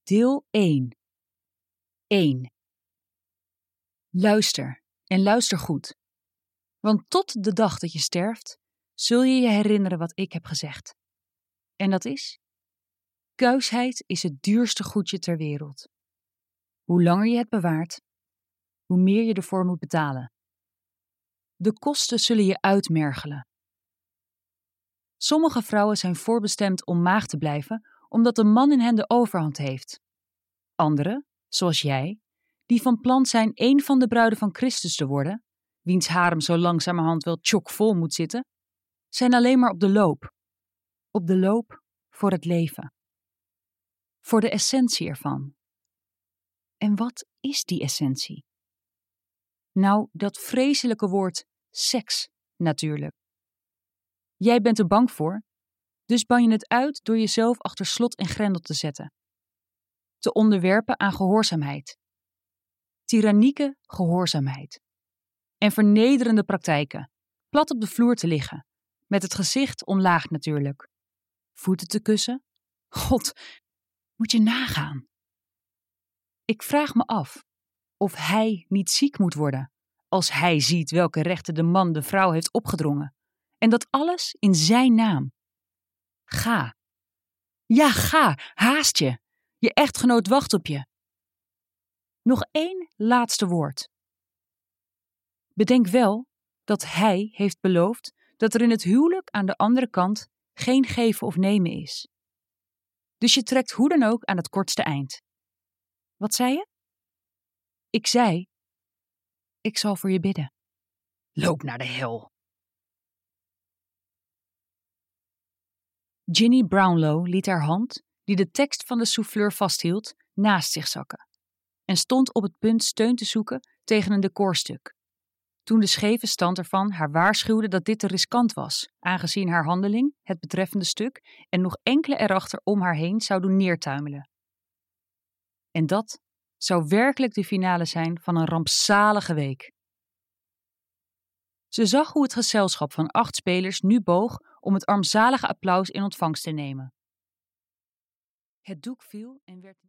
Deel 1. 1. Luister, en luister goed. Want tot de dag dat je sterft, zul je je herinneren wat ik heb gezegd. En dat is: kuisheid is het duurste goedje ter wereld. Hoe langer je het bewaart, hoe meer je ervoor moet betalen. De kosten zullen je uitmergelen. Sommige vrouwen zijn voorbestemd om maagd te blijven, omdat de man in hen de overhand heeft. Anderen, zoals jij, die van plan zijn één van de bruiden van Christus te worden, wiens harem zo langzamerhand wel chockvol moet zitten, zijn alleen maar op de loop. Op de loop voor het leven. Voor de essentie ervan. En wat is die essentie? Nou, dat vreselijke woord seks, natuurlijk. Jij bent er bang voor, dus ban je het uit door jezelf achter slot en grendel te zetten. Te onderwerpen aan gehoorzaamheid. Tyrannieke gehoorzaamheid. En vernederende praktijken. Plat op de vloer te liggen. Met het gezicht omlaag natuurlijk. Voeten te kussen. God, moet je nagaan. Ik vraag me af of hij niet ziek moet worden als hij ziet welke rechten de man de vrouw heeft opgedrongen. En dat alles in zijn naam. Ga. Ja, ga. Haast je. Je echtgenoot wacht op je. Nog één laatste woord. Bedenk wel dat hij heeft beloofd dat er in het huwelijk aan de andere kant geen geven of nemen is. Dus je trekt hoe dan ook aan het kortste eind. Wat zei je? Ik zei, ik zal voor je bidden. Loop naar de hel. Ginny Brownlow liet haar hand, die de tekst van de souffleur vasthield, naast zich zakken en stond op het punt steun te zoeken tegen een decorstuk. Toen de scheve stand ervan haar waarschuwde dat dit te riskant was, aangezien haar handeling, het betreffende stuk, en nog enkele erachter om haar heen zou doen neertuimelen. En dat zou werkelijk de finale zijn van een rampzalige week. Ze zag hoe het gezelschap van 8 spelers nu boog om het armzalige applaus in ontvangst te nemen. Het doek viel en werd